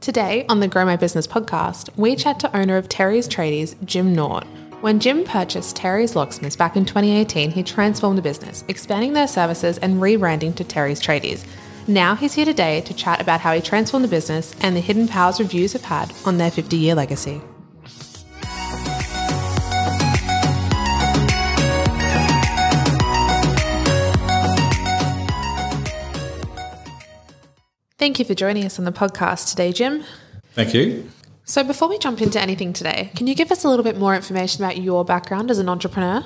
Today on the Grow My Business podcast, we chat to owner of Terry's Tradies, Jim Nort. When Jim purchased Terry's Locksmiths back in 2018, he transformed the business, expanding their services and rebranding to Terry's Tradies. Now he's here today to chat about how he transformed the business and the hidden powers reviews have had on their 50-year legacy. Thank you for joining us on the podcast today, Jim. Thank you. So before we jump into anything today, can you give us a little bit more information about your background as an entrepreneur?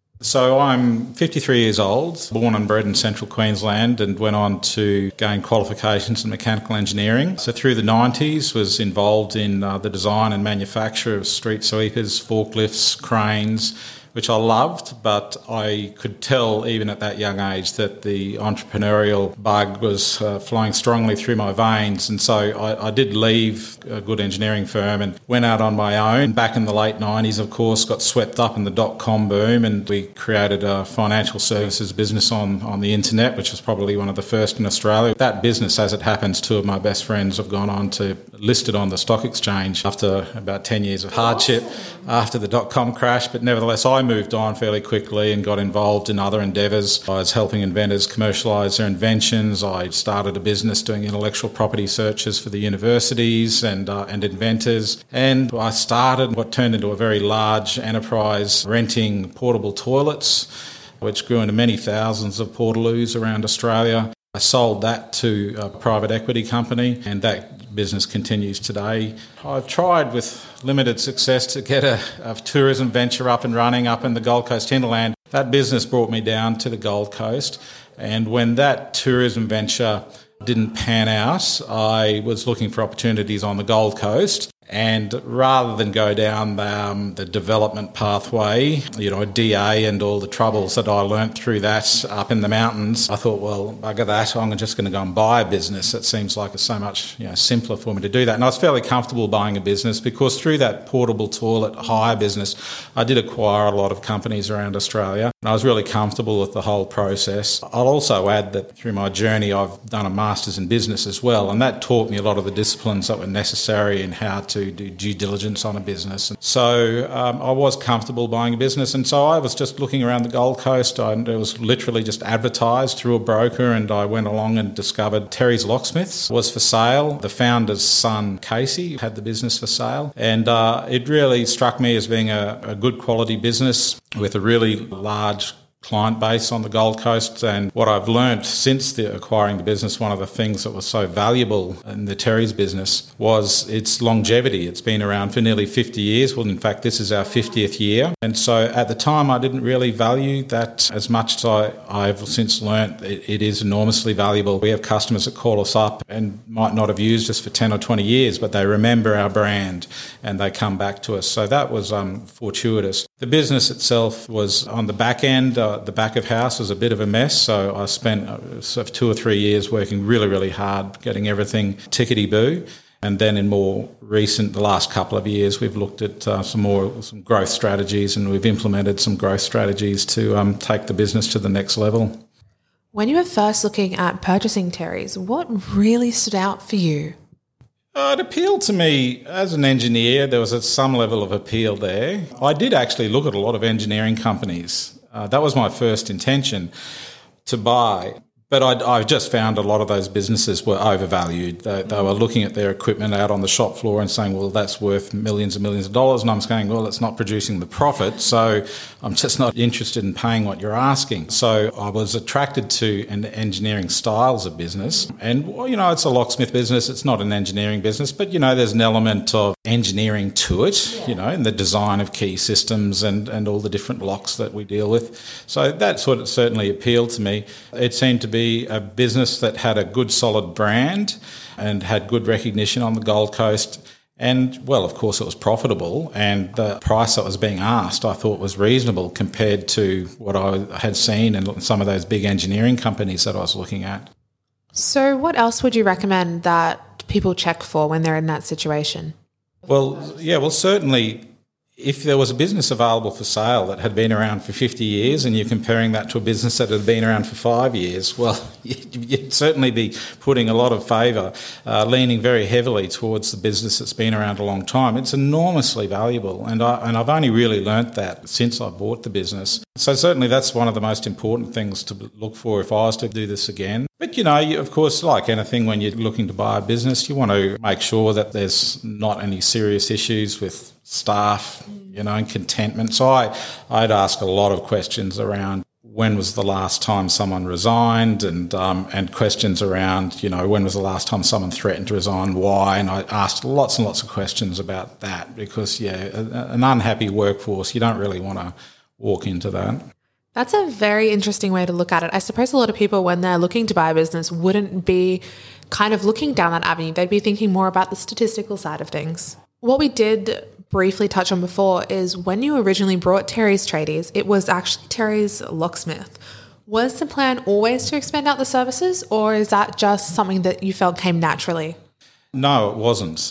So I'm 53 years old, born and bred in central Queensland, and went on to gain qualifications in mechanical engineering. So through the 90s was involved in the design and manufacture of street sweepers, forklifts, cranes, which I loved, but I could tell even at that young age that the entrepreneurial bug was flowing strongly through my veins. And so I did leave a good engineering firm and went out on my own. Back in the late 90s, of course, got swept up in the dot-com boom, and we created a financial services business on the internet, which was probably one of the first in Australia. That business, as it happens, two of my best friends have gone on to listed on the stock exchange after about 10 years of hardship after the dot-com crash. But nevertheless, I moved on fairly quickly and got involved in other endeavours. I was helping inventors commercialise their inventions. I started a business doing intellectual property searches for the universities and inventors. And I started what turned into a very large enterprise renting portable toilets, which grew into many thousands of portaloos around Australia. I sold that to a private equity company, and that business continues today. I've tried with limited success to get a tourism venture up and running up in the Gold Coast hinterland. That business brought me down to the Gold Coast, and when that tourism venture didn't pan out, I was looking for opportunities on the Gold Coast. And rather than go down the development pathway, DA and all the troubles that I learnt through that up in the mountains, I thought, well, bugger that, I'm just going to go and buy a business. It seems like it's so much simpler for me to do that. And I was fairly comfortable buying a business because through that portable toilet hire business, I did acquire a lot of companies around Australia. And I was really comfortable with the whole process. I'll also add that through my journey, I've done a master's in business as well. And that taught me a lot of the disciplines that were necessary in how to do due diligence on a business. And so I was comfortable buying a business, and so I was just looking around the Gold Coast. It was literally just advertised through a broker, and I went along and discovered Terry's Locksmiths was for sale. The founder's son, Casey, had the business for sale, and it really struck me as being a good quality business with a really large client base on the Gold Coast. And what I've learnt since acquiring the business, one of the things that was so valuable in the Terry's business was its longevity. It's been around for nearly 50 years. Well, in fact, this is our 50th year. And so at the time, I didn't really value that as much as I've since learnt. It is enormously valuable. We have customers that call us up and might not have used us for 10 or 20 years, but they remember our brand and they come back to us. So that was fortuitous. The business itself was on the back end. The back of house was a bit of a mess, so I spent 2 or 3 years working really, really hard, getting everything tickety-boo. And then in the last couple of years, we've looked at some growth strategies, and we've implemented some growth strategies to take the business to the next level. When you were first looking at purchasing Terry's, what really stood out for you? It appealed to me as an engineer. There was some level of appeal there. I did actually look at a lot of engineering companies. That was my first intention to buy. But I just found a lot of those businesses were overvalued. They were looking at their equipment out on the shop floor and saying, well, that's worth millions and millions of dollars. And I'm saying, well, it's not producing the profit, so I'm just not interested in paying what you're asking. So I was attracted to an engineering styles of business. And, it's a locksmith business. It's not an engineering business. But, there's an element of engineering to it, in the design of key systems and all the different locks that we deal with. So that sort of certainly appealed to me. It seemed to be a business that had a good solid brand and had good recognition on the Gold Coast. And, well, of course, it was profitable, and the price that was being asked I thought was reasonable compared to what I had seen in some of those big engineering companies that I was looking at. So what else would you recommend that people check for when they're in that situation? Well, certainly if there was a business available for sale that had been around for 50 years and you're comparing that to a business that had been around for 5 years, well, you'd certainly be putting a lot of favour, leaning very heavily towards the business that's been around a long time. It's enormously valuable, and I've only really learnt that since I bought the business. So certainly that's one of the most important things to look for if I was to do this again. But, of course, like anything, when you're looking to buy a business, you want to make sure that there's not any serious issues with staff, and contentment. So I'd ask a lot of questions around when was the last time someone resigned, and questions around, when was the last time someone threatened to resign, why, and I asked lots and lots of questions about that because, an unhappy workforce, you don't really want to walk into that. That's a very interesting way to look at it. I suppose a lot of people, when they're looking to buy a business, wouldn't be kind of looking down that avenue. They'd be thinking more about the statistical side of things. What we did briefly touch on before is when you originally brought Terry's Tradies, it was actually Terry's Locksmith. Was the plan always to expand out the services, or is that just something that you felt came naturally? No, it wasn't.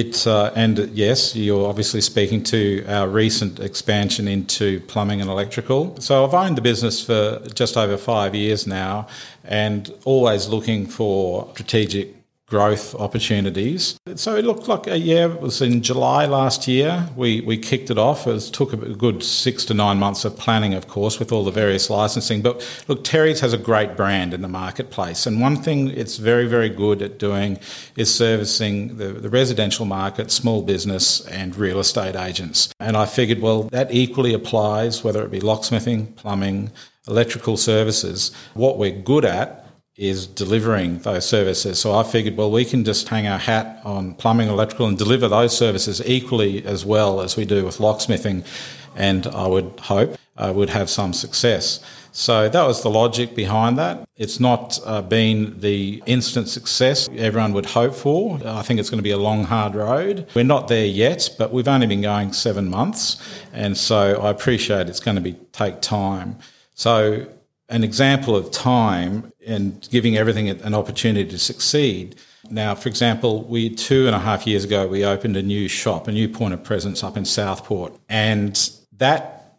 And yes, you're obviously speaking to our recent expansion into plumbing and electrical. So I've owned the business for just over 5 years now and always looking for strategic growth opportunities. So it looked like it was in July last year. We kicked it off. It took a good 6 to 9 months of planning, of course, with all the various licensing. But look, Terry's has a great brand in the marketplace. And one thing it's very, very good at doing is servicing the residential market, small business and real estate agents. And I figured, well, that equally applies, whether it be locksmithing, plumbing, electrical services. What we're good at is delivering those services. So I figured, well, we can just hang our hat on plumbing, electrical and deliver those services equally as well as we do with locksmithing, and I would hope would have some success. So that was the logic behind that. It's not been the instant success everyone would hope for. I think it's going to be a long, hard road. We're not there yet, but we've only been going 7 months, and so I appreciate it's going to take time. So an example of time and giving everything an opportunity to succeed. Now, for example, 2.5 years ago, we opened a new shop, a new point of presence up in Southport. And that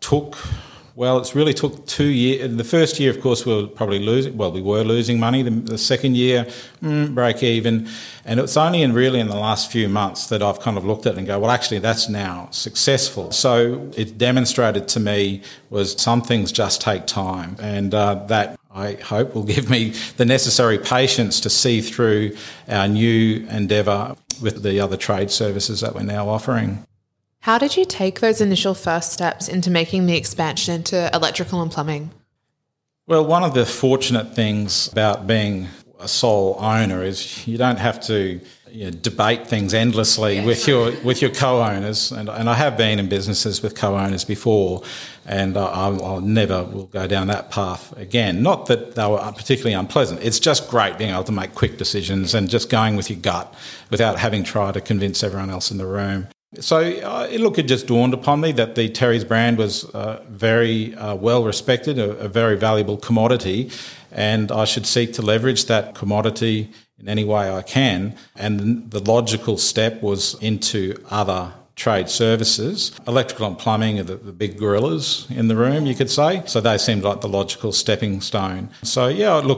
it really took 2 years. The first year, of course, we were probably losing money. The second year, break even. And it's only in the last few months that I've kind of looked at it and go, well, actually, that's now successful. So it demonstrated to me was some things just take time. And that, I hope, will give me the necessary patience to see through our new endeavour with the other trade services that we're now offering. How did you take those initial first steps into making the expansion into electrical and plumbing? Well, one of the fortunate things about being a sole owner is you don't have to debate things endlessly with your co-owners. And I have been in businesses with co-owners before, and I'll never will go down that path again. Not that they were particularly unpleasant. It's just great being able to make quick decisions and just going with your gut without having tried to convince everyone else in the room. So it just dawned upon me that the Terry's brand was very well respected, a very valuable commodity, and I should seek to leverage that commodity in any way I can. And the logical step was into other trade services. Electrical and plumbing are the big gorillas in the room, you could say. So they seemed like the logical stepping stone. So,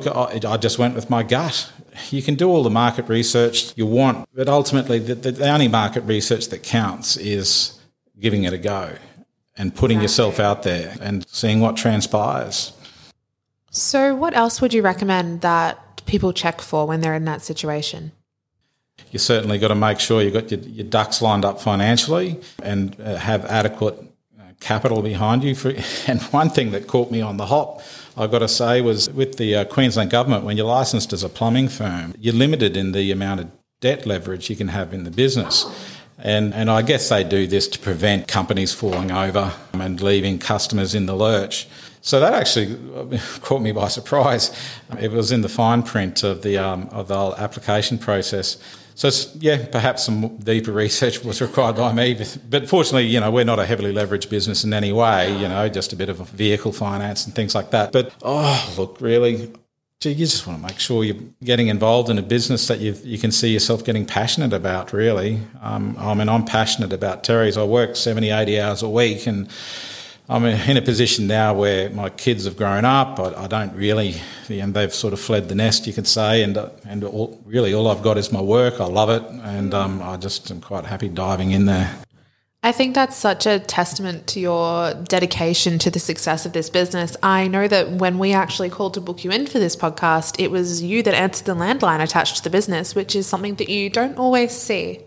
I just went with my gut. You can do all the market research you want, but ultimately the only market research that counts is giving it a go and putting yourself out there and seeing what transpires. So what else would you recommend that people check for when they're in that situation? You certainly got to make sure you've got your ducks lined up financially and have adequate capital behind you. And one thing that caught me on the hop, I've got to say, was with the Queensland government, when you're licensed as a plumbing firm, you're limited in the amount of debt leverage you can have in the business. And I guess they do this to prevent companies falling over and leaving customers in the lurch. So that actually caught me by surprise. It was in the fine print of the application process. So, perhaps some deeper research was required by me. But fortunately, we're not a heavily leveraged business in any way, just a bit of vehicle finance and things like that. But, really, you just want to make sure you're getting involved in a business that you can see yourself getting passionate about, really. I'm passionate about Terry's. I work 70, 80 hours a week, and I'm in a position now where my kids have grown up. I don't really, they've sort of fled the nest, you could say, and all I've got is my work. I love it, and I just am quite happy diving in there. I think that's such a testament to your dedication to the success of this business. I know that when we actually called to book you in for this podcast, it was you that answered the landline attached to the business, which is something that you don't always see.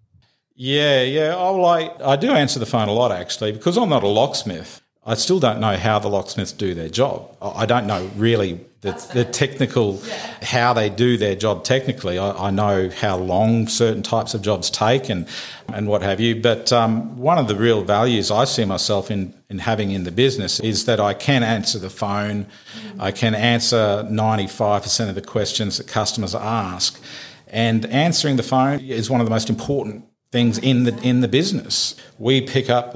Yeah. I do answer the phone a lot, actually, because I'm not a locksmith. I still don't know how the locksmiths do their job. I don't know really the technical, how they do their job technically. I know how long certain types of jobs take and what have you. But one of the real values I see myself in having in the business is that I can answer the phone. I can answer 95% of the questions that customers ask. And answering the phone is one of the most important things in the business. We pick up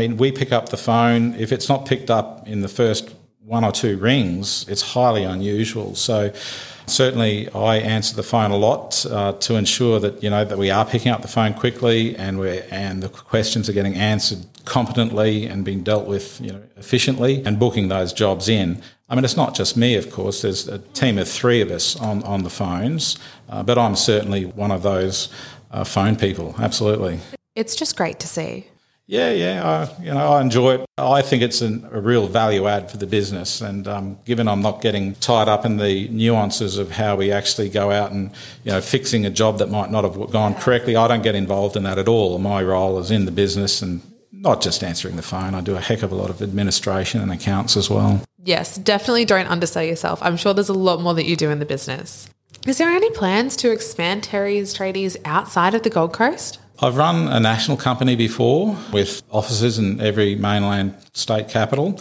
the phone. If it's not picked up in the first one or two rings, it's highly unusual. So certainly I answer the phone a lot to ensure that that we are picking up the phone quickly and the questions are getting answered competently and being dealt with efficiently, and booking those jobs in. It's not just me, of course. There's a team of 3 of us on the phones, but I'm certainly one of those phone people, absolutely. It's just great to see. Yeah. I enjoy it. I think it's a real value add for the business, and given I'm not getting tied up in the nuances of how we actually go out and fixing a job that might not have gone correctly, I don't get involved in that at all. My role is in the business and not just answering the phone. I do a heck of a lot of administration and accounts as well. Yes, definitely don't undersell yourself. I'm sure there's a lot more that you do in the business. Is there any plans to expand Terry's Tradies outside of the Gold Coast? I've run a national company before with offices in every mainland state capital,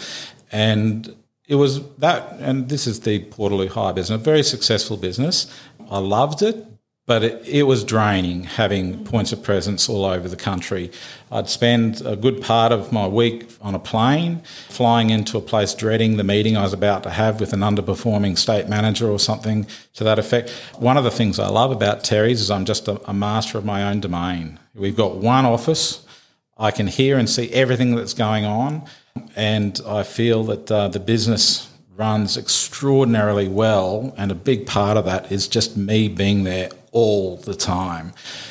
and it was that, and this is the Portaloo Hire business, a very successful business. I loved it, but it was draining having points of presence all over the country. I'd spend a good part of my week on a plane, flying into a place dreading the meeting I was about to have with an underperforming state manager or something to that effect. One of the things I love about Terry's is I'm just a master of my own domain. We've got one office. I can hear and see everything that's going on, and I feel that the business runs extraordinarily well, and a big part of that is just me being there all the time.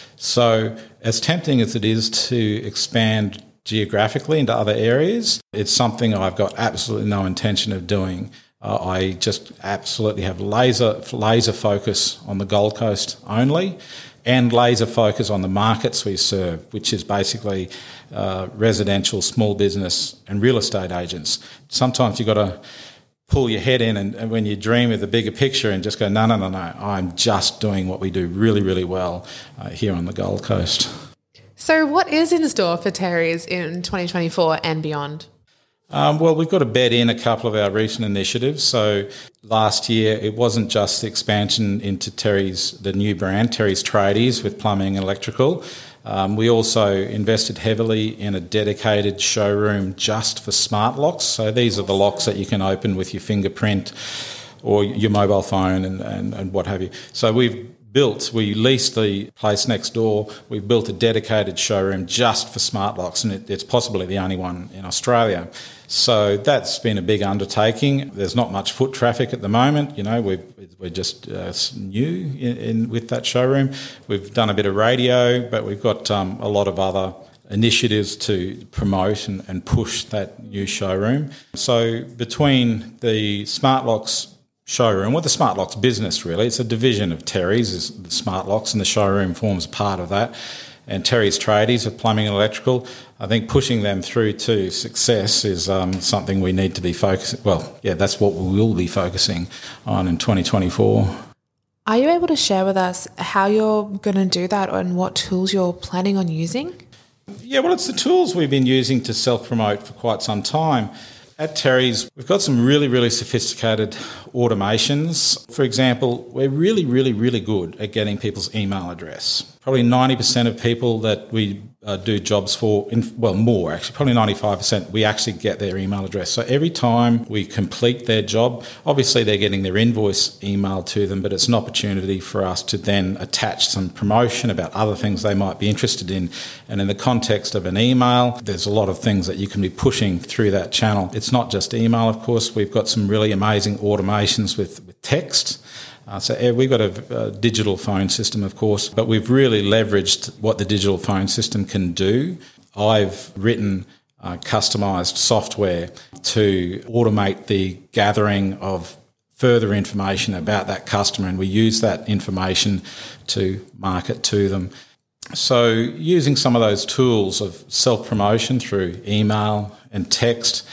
So as tempting as it is to expand geographically into other areas, it's something I've got absolutely no intention of doing. I just absolutely have laser focus on the Gold Coast only, and laser focus on the markets we serve, which is basically residential, small business and real estate agents. Sometimes you've got to pull your head in and when you dream of the bigger picture and just go, no, I'm just doing what we do really, really well here on the Gold Coast. So what is in store for Terry's in 2024 and beyond? Well, we've got to bed in a couple of our recent initiatives. So last year, it wasn't just the expansion into the new brand, Terry's Tradies, with plumbing and electrical. We also invested heavily in a dedicated showroom just for smart locks. So these are the locks that you can open with your fingerprint or your mobile phone and what have you. So we leased the place next door. We've built a dedicated showroom just for smart locks, and it's possibly the only one in Australia. So that's been a big undertaking. There's not much foot traffic at the moment. We're just new with that showroom. We've done a bit of radio, but we've got a lot of other initiatives to promote and push that new showroom. So between the smart locks showroom, the smart locks business really, it's a division of Terry's, is the smart locks, and the showroom forms part of that. And Terry's Tradies of plumbing and electrical, I think pushing them through to success is something we need to be focusing. Well, yeah, that's what we will be focusing on in 2024. Are you able to share with us how you're going to do that and what tools you're planning on using? Yeah, well, it's the tools we've been using to self-promote for quite some time. At Terry's, we've got some really, really sophisticated automations. For example, we're really, really, really good at getting people's email address. Probably 90% of people that we do jobs for, more actually, probably 95%, we actually get their email address. So every time we complete their job, obviously they're getting their invoice emailed to them, but it's an opportunity for us to then attach some promotion about other things they might be interested in. And in the context of an email, there's a lot of things that you can be pushing through that channel. It's not just email, of course. We've got some really amazing automations with text. So we've got a digital phone system, of course, but we've really leveraged what the digital phone system can do. I've written customised software to automate the gathering of further information about that customer, and we use that information to market to them. So using some of those tools of self-promotion through email and text,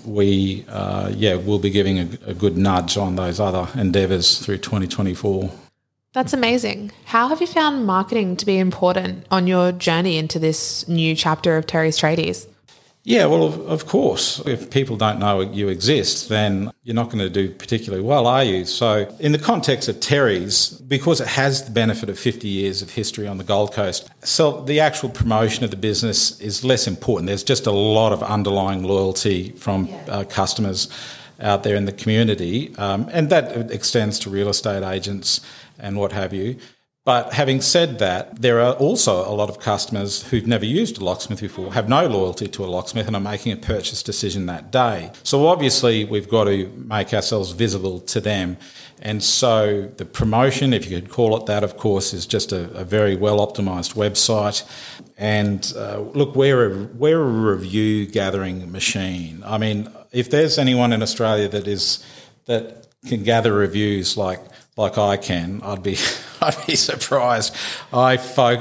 we'll be giving a good nudge on those other endeavours through 2024. That's amazing. How have you found marketing to be important on your journey into this new chapter of Terry's Tradies? Yeah, well, of course. If people don't know you exist, then you're not going to do particularly well, are you? So in the context of Terry's, because it has the benefit of 50 years of history on the Gold Coast, so the actual promotion of the business is less important. There's just a lot of underlying loyalty from customers out there in the community, and that extends to real estate agents and what have you. But having said that, there are also a lot of customers who've never used a locksmith before, have no loyalty to a locksmith and are making a purchase decision that day. So obviously we've got to make ourselves visible to them. And so the promotion, if you could call it that, of course, is just a very well-optimised website. And look, we're a review gathering machine. I mean, if there's anyone in Australia that can gather reviews like I can, I'd be surprised. I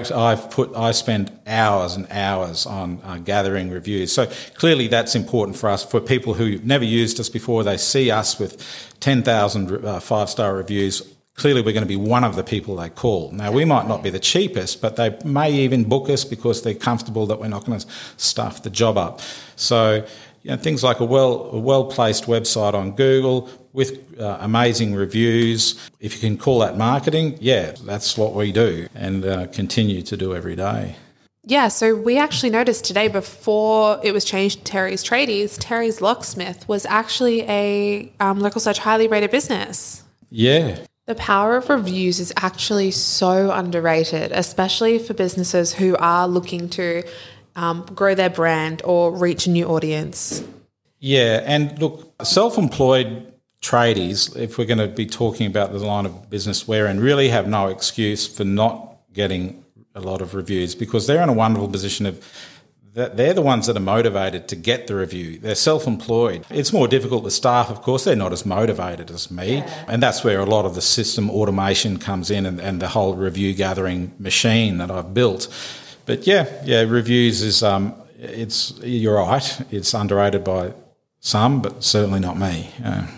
spend hours and hours on gathering reviews. So clearly that's important for us. For people who've never used us before, they see us with 10,000 five-star reviews. Clearly we're going to be one of the people they call. Now, we might not be the cheapest, but they may even book us because they're comfortable that we're not going to stuff the job up. So things like a well-placed website on Google with amazing reviews. If you can call that marketing, that's what we do and continue to do every day. Yeah, so we actually noticed today, before it was changed to Terry's Tradies, Terry's Locksmith was actually a local search highly rated business. Yeah. The power of reviews is actually so underrated, especially for businesses who are looking to grow their brand or reach a new audience. Yeah, and look, self-employed tradies, if we're going to be talking about the line of business we're in, really have no excuse for not getting a lot of reviews, because they're in a wonderful position of that they're the ones that are motivated to get the review. They're self-employed. It's more difficult with staff, of course. They're not as motivated as me. Yeah. And that's where a lot of the system automation comes in and the whole review gathering machine that I've built. But reviews is, you're right, it's underrated by some, but certainly not me.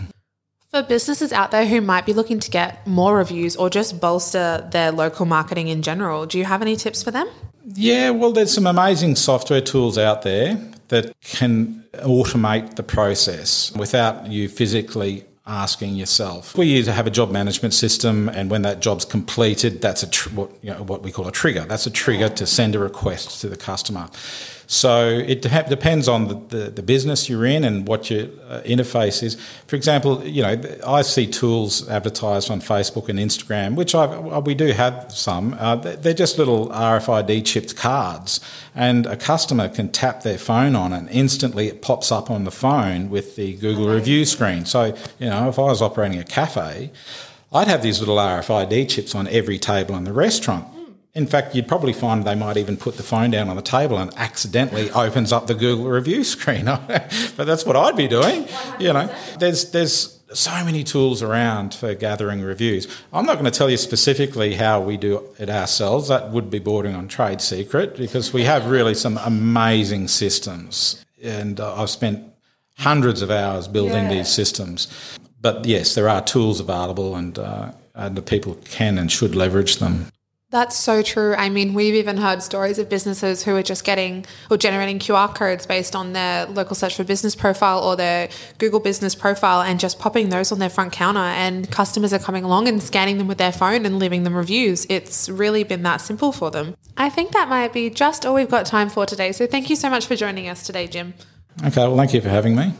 For businesses out there who might be looking to get more reviews or just bolster their local marketing in general, do you have any tips for them? Yeah, well, there's some amazing software tools out there that can automate the process without you physically asking yourself. We have a job management system, and when that job's completed, that's what we call a trigger. That's a trigger to send a request to the customer. So it depends on the business you're in and what your interface is. For example, I see tools advertised on Facebook and Instagram, which we do have some. They're just little RFID chipped cards, and a customer can tap their phone on it, and instantly it pops up on the phone with the Google review screen. So, if I was operating a cafe, I'd have these little RFID chips on every table in the restaurant. In fact, you'd probably find they might even put the phone down on the table and accidentally opens up the Google review screen. But that's what I'd be doing. 100%. There's so many tools around for gathering reviews. I'm not going to tell you specifically how we do it ourselves. That would be bordering on trade secret, because we have really some amazing systems. And I've spent hundreds of hours building these systems. But yes, there are tools available, and the people can and should leverage them. That's so true. I mean, we've even heard stories of businesses who are just getting or generating QR codes based on their local search for business profile or their Google business profile and just popping those on their front counter, and customers are coming along and scanning them with their phone and leaving them reviews. It's really been that simple for them. I think that might be just all we've got time for today. So thank you so much for joining us today, Jim. Okay, well, thank you for having me.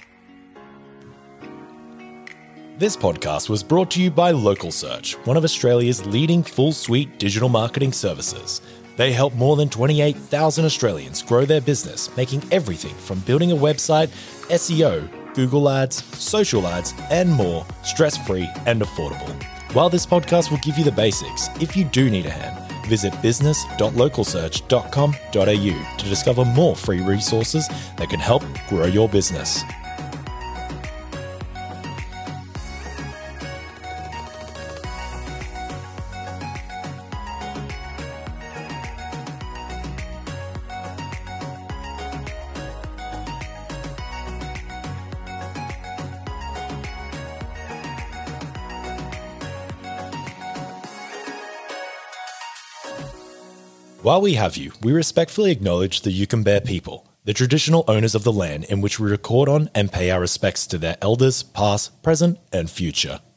This podcast was brought to you by Local Search, one of Australia's leading full-suite digital marketing services. They help more than 28,000 Australians grow their business, making everything from building a website, SEO, Google Ads, social ads, and more stress-free and affordable. While this podcast will give you the basics, if you do need a hand, visit business.localsearch.com.au to discover more free resources that can help grow your business. While we have you, we respectfully acknowledge the Yugambeh people, the traditional owners of the land in which we record on and pay our respects to their elders, past, present, and future.